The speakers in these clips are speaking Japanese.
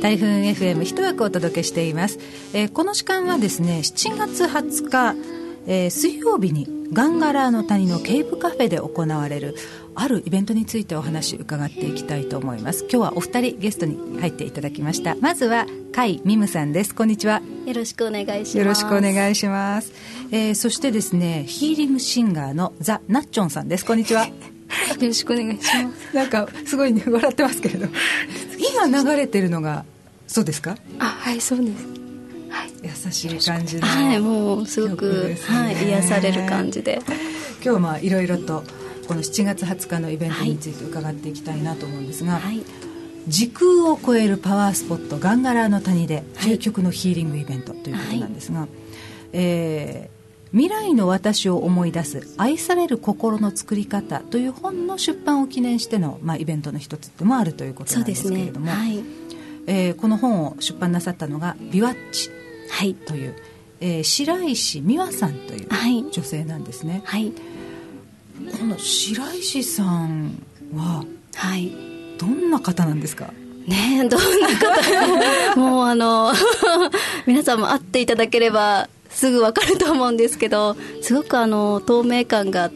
台風 FM 一枠お届けしています。この時間はですね、7月20日、水曜日にガンガラーの谷のケープカフェで行われるあるイベントについてお話伺っていきたいと思います。今日はお二人ゲストに入っていただきました。まずは甲斐美夢さんです。こんにちは。 よろしくお願いします。 よろしくお願いします。そしてですね、ヒーリングシンガーのザ・ナッチョンさんです。こんにちは。 よろしくお願いします。 なんかすごい、ね、笑ってますけれど、今流れてるのがそうですか？ はい、そうです。はい、 優しい感じの、 はい、もうすごく、はい、癒される感じで、 今日はまあいろいろとこの7月20日のイベントについて伺っていきたいなと思うんですが、はい、時空を超えるパワースポットガンガラーの谷で究極のヒーリングイベントということなんですが、はい、未来の私を思い出す愛される心の作り方という本の出版を記念しての、イベントの一つでもあるということなんですけれども、そうですね、はい、この本を出版なさったのがビワッチという、白石美和さんという女性なんですね、はい、この白石さんは、はい、どんな方なんですか？ ねえ、どんな方もう皆さんも会っていただければすぐ分かると思うんですけど、すごく透明感があって、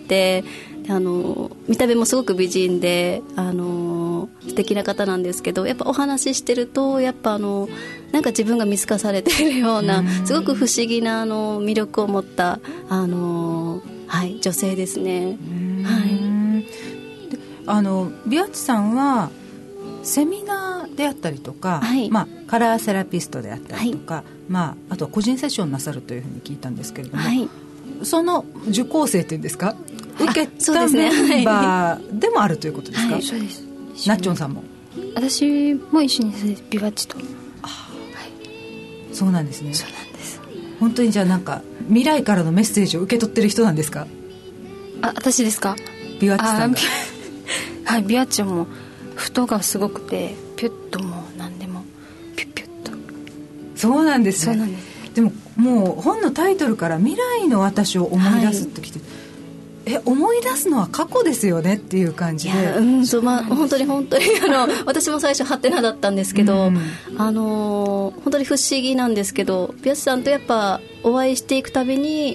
見た目もすごく美人で素敵な方なんですけど、やっぱお話ししてるとやっぱなんか自分が見透かされているようなすごく不思議な魅力を持ったはい、女性ですね。 はい、ビアッチさんはセミナーであったりとか、はい、カラーセラピストであったりとか、はい、あとは個人セッションなさるというふうに聞いたんですけれども、はい、その受講生っていうんですか、受けたメンバーでもあるということですか？はい、 そうです。 ナッチョンさんも。 私も一緒にビバッチと。はい、 そうなんですね。 そうなんです。 本当にじゃあなんか未来からのメッセージを受け取ってる人なんですか？ 私ですか？ ビワッチさんが。 はい、ビワッチも太がすごくてピュッともう何でもピュッピュッと。 そうなんですね。 そうなんです。 でももう本のタイトルから未来の私を思い出すってきて、はい、思い出すのは過去ですよねっていう感じで。 本当に私も最初ハテナだったんですけど、本当に不思議なんですけど、ビアスさんとやっぱお会いしていくたびに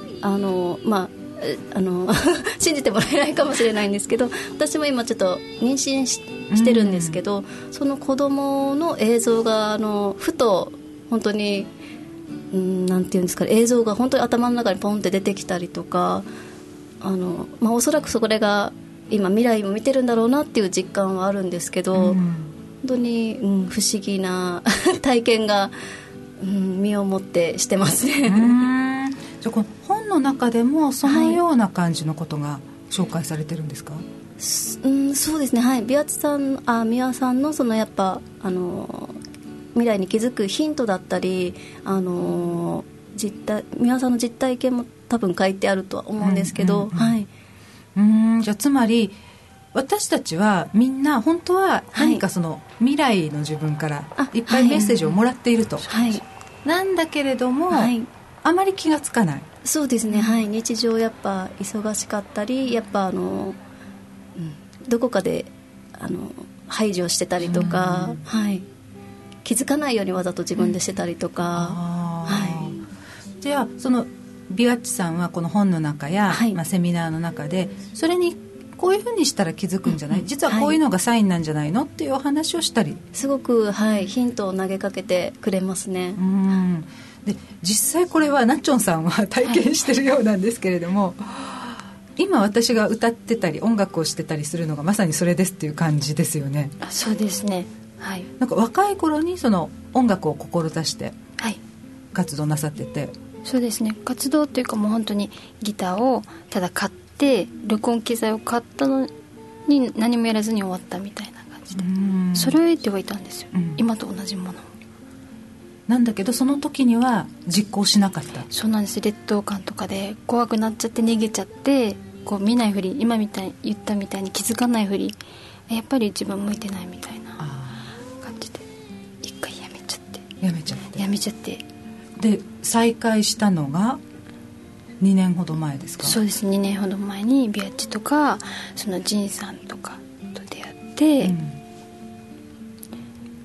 信じてもらえないかもしれないんですけど、私も今ちょっと妊娠 してるんですけど、その子供の映像がふと本当になんていうんですか、映像が本当に頭の中にポンって出てきたりとか、おそらくそれが今未来も見てるんだろうなっていう実感はあるんですけど、本当に、不思議な体験が、身をもってしてますね。 じゃあこの本の中でもそのような感じのことが紹介されてるんですか？はい、 そうですね、はい、美和さんのそのやっぱ未来に気づくヒントだったり、美和さんの実体験も多分書いてあるとは思うんですけど、はい、 じゃあつまり私たちはみんな本当は何かその未来の自分からいっぱいメッセージをもらっていると、はい、なんだけれども、はい、あまり気がつかない。 そうですね、はい、日常やっぱ忙しかったり、やっぱどこかで排除してたりとか、はい、気づかないようにわざと自分でしてたりとか、はい、 じゃあそのビワッチさんはこの本の中や、はい、セミナーの中でそれにこういうふうにしたら気づくんじゃない、実はこういうのがサインなんじゃないのっていうお話をしたり、 すごく、はい、ヒントを投げかけてくれますね。 で実際これはナッチョンさんは体験してるようなんですけれども、今私が歌ってたり音楽をしてたりするのがまさにそれですっていう感じですよね。 そうですね、はい、 なんか若い頃にその音楽を志して活動なさってて、はい、 そうですね、活動というかもう本当にギターをただ買って録音機材を買ったのに何もやらずに終わったみたいな感じで揃えてはいたんですよ、今と同じものなんだけどその時には実行しなかった。 そうなんです。劣等感とかで怖くなっちゃって逃げちゃって、こう見ないふり、今みたいに言ったみたいに気づかないふり、やっぱり自分向いてないみたいな感じで一回やめちゃってで再開したのが2年ほど前ですか？ そうです、2年ほど前にビアッチとかそのジンさんとかと出会って、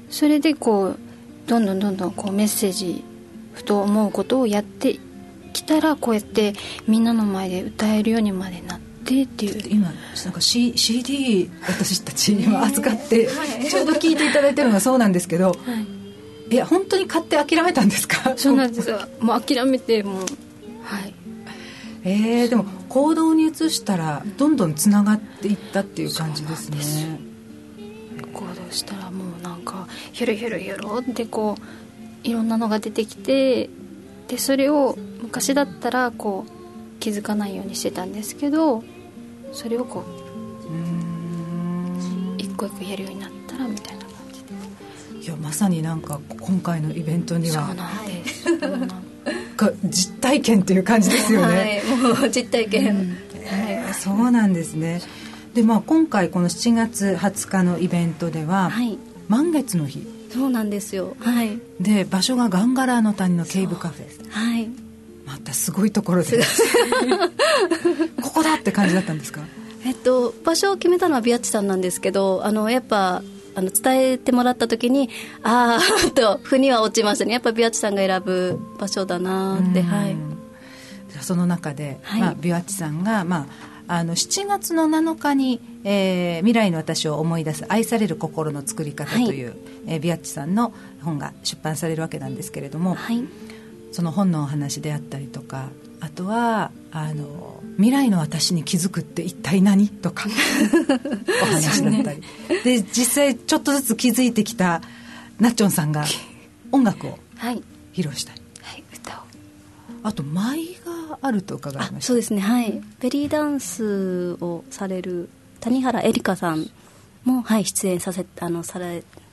それでこうどんどんこうメッセージふと思うことをやってきたら、こうやってみんなの前で歌えるようにまでなってっていう。 今なんか、CD 私たち今預かってちょうど聞いていただいてるのがそうなんですけど、いや本当に買って諦めたんですか？ そうなんですよ。もう諦めてもう、はい。 でも行動に移したらどんどんつながっていったっていう感じですね。 行動したらもうなんかヒュロってこういろんなのが出てきて、でそれを昔だったらこう気づかないようにしてたんですけど、それをこう一個一個やるようになったらみたいな感じで。 いやまさになんか今回のイベントにはそうなんです、 実体験っていう感じですよね。 はい、もう実体験、 そうなんですね。で、今回この7月20日のイベントでは、満月の日、 そうなんですよ、はい、 で場所がガンガラーの谷のケーブカフェ、 はい、 またすごいところでここだって感じだったんですか？ 場所を決めたのはビアッチさんなんですけど、やっぱ伝えてもらった時にと腑には落ちましたね。やっぱビアッチさんが選ぶ場所だなって、はい、 その中で、ビアッチさんが、7月の7日に、未来の私を思い出す愛される心の作り方という、ビアッチさんの本が出版されるわけなんですけれども、その本のお話であったりとか、あとは未来の私に気づくって一体何とかお話だったりで、実際ちょっとずつ気づいてきたなっちょんさんが音楽を披露したい、 歌を、 あと舞があると伺いました。 そうですね、はい、ベリーダンスをされる谷原エリカさんも、出演されます。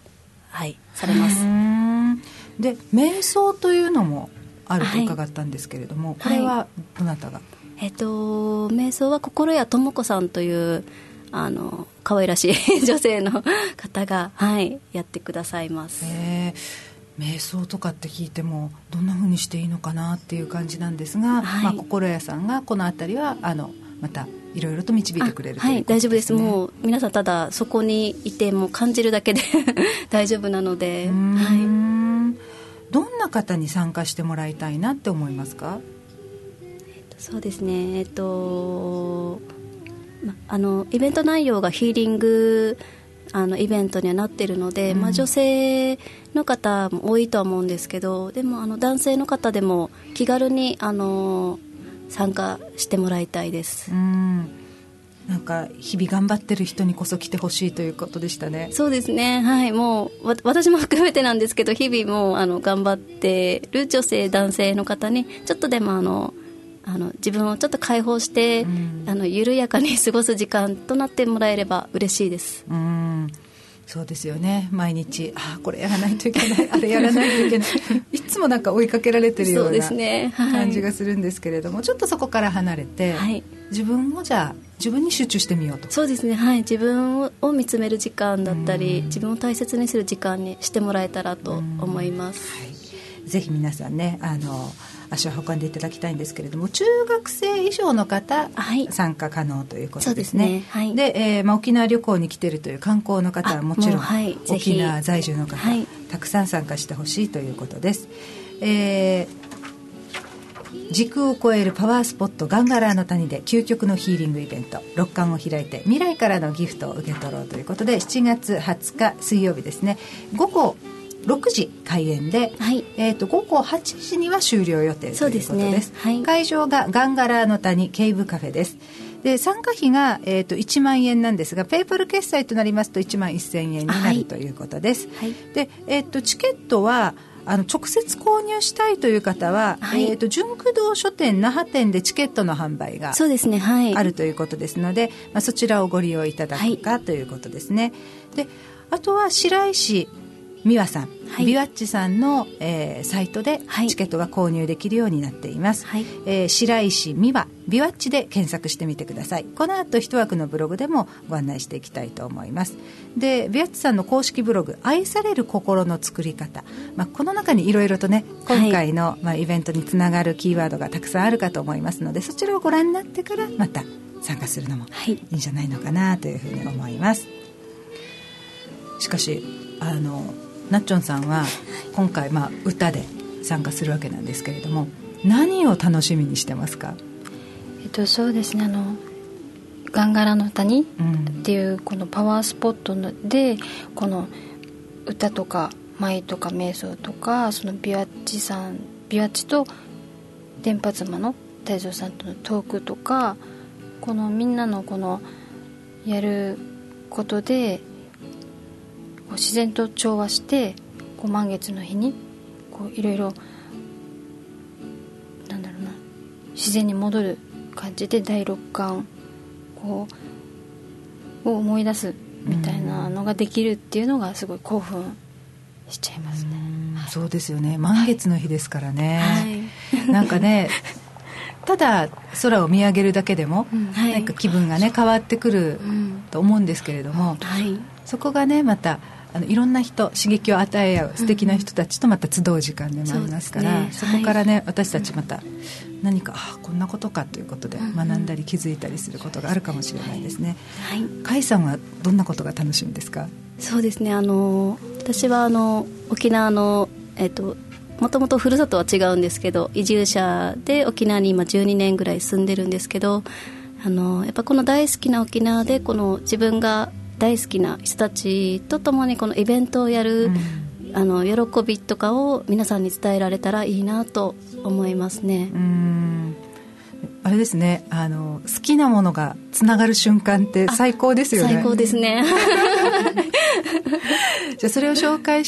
で瞑想というのもあると伺ったんですけれども、これはどなたが？ 瞑想は心谷智子さんという可愛らしい女性の方が、やってくださいます。 瞑想とかって聞いてもどんな風にしていいのかなっていう感じなんですが、心谷さんがこのあたりはまたいろいろと導いてくれるということですね。 大丈夫です。もう皆さんただそこにいてもう感じるだけで大丈夫なので、 どんな方に参加してもらいたいなって思いますか？ そうですね、イベント内容がヒーリングイベントにはなっているので、女性の方も多いとは思うんですけど、でも男性の方でも気軽に参加してもらいたいです。 なんか日々頑張ってる人にこそ来てほしいということでしたね。 そうですね、もう私も含めてなんですけど、日々も頑張ってる女性男性の方にちょっとでも自分をちょっと解放して、緩やかに過ごす時間となってもらえれば嬉しいです。 そうですよね。毎日これやらないといけないあれやらないといけないいつもなんか追いかけられてるような感じがするんですけれども、ちょっとそこから離れて、自分に集中してみようと。 そうですね、自分を見つめる時間だったり、自分を大切にする時間にしてもらえたらと思います。 ぜひ皆さんね足を運んでいただきたいんですけれども、中学生以上の方、参加可能ということですね。で、沖縄旅行に来ているという観光の方はもちろん、沖縄在住の方、たくさん参加してほしいということです。時空を超えるパワースポットガンガラーの谷で究極のヒーリングイベント6巻を開いて未来からのギフトを受け取ろうということで、7月20日水曜日ですね、午後6時開演で、午後8時には終了予定ということです。会場がガンガラーの谷ケーブカフェです。で参加費が、1万円なんですが、ペイパル決済となりますと1万1000円になるということです。で、チケットは直接購入したいという方は、純駆動書店那覇店でチケットの販売があるということですので、そちらをご利用いただくかということですね。であとは白石美和さん、ビワッチさんの、サイトでチケットが購入できるようになっています。白石美和ビワッチで検索してみてください。この後一枠のブログでもご案内していきたいと思います。でビワッチさんの公式ブログ愛される心の作り方、この中にいろいろとね今回の、イベントにつながるキーワードがたくさんあるかと思いますので、そちらをご覧になってからまた参加するのもいいんじゃないのかなというふうに思います。しかしなっちょんさんは今回、歌で参加するわけなんですけれども、何を楽しみにしてますか？ そうですね、ガンガラの谷っていうこのパワースポットで、この歌とか舞とか瞑想とか、そのビワッチと電波妻の大蔵さんとのトークとか、このみんなのこのやることでこう自然と調和して、こう満月の日にこういろいろ自然に戻る感じで第六感を思い出すみたいなのができるっていうのがすごい興奮しちゃいますね。 そうですよね、満月の日ですからね、なんかねただ空を見上げるだけでも、なんか気分がね変わってくると思うんですけれども、そこがねまたいろんな人、刺激を与え合う素敵な人たちとまた集う時間でもありますから、そこからね、私たちまた何かこんなことかということで学んだり気づいたりすることがあるかもしれないですね。甲斐さんはどんなことが楽しみですか？ そうですね、私は沖縄のもともとふるさとは違うんですけど、移住者で沖縄に今12年ぐらい住んでるんですけど、やっぱこの大好きな沖縄で、この自分が大好きな人たちと共にこのイベントをやる、喜びとかを皆さんに伝えられたらいいなと思いますね。 あれですね、好きなものがつながる瞬間って最高ですよね。 最高ですねじゃあそれを紹介して、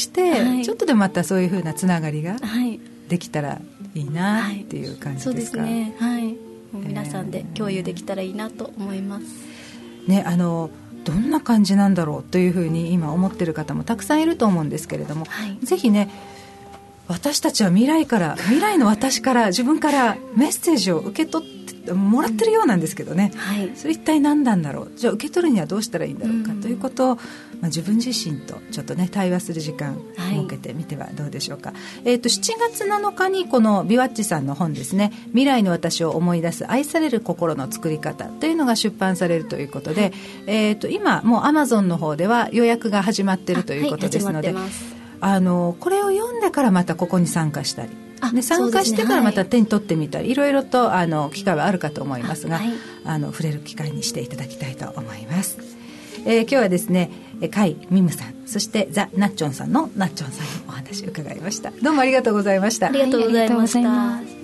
ちょっとでまたそういう風なつながりができたらいいなっていう感じですか？ そうですね、もう皆さんで共有できたらいいなと思います、 ね。どんな感じなんだろうというふうに今思ってる方もたくさんいると思うんですけれども、ぜひね、私たちは未来の私から自分からメッセージを受け取ってもらってるようなんですけどね、それ一体何なんだろう、じゃあ受け取るにはどうしたらいいんだろうかということを、自分自身とちょっとね対話する時間を設けてみてはどうでしょうか。7月7日にこのビワッチさんの本ですね、未来の私を思い出す愛される心の作り方というのが出版されるということで、今もう Amazon の方では予約が始まっているということですので、これを読んでからまたここに参加したり、参加してからまた手に取ってみたり、いろいろと機会はあるかと思いますが、触れる機会にしていただきたいと思います。今日はですね、甲斐ミムさん、そしてザ・ナッチョンさんのナッチョンさんにお話を伺いました。どうもありがとうございました。 ありがとうございました。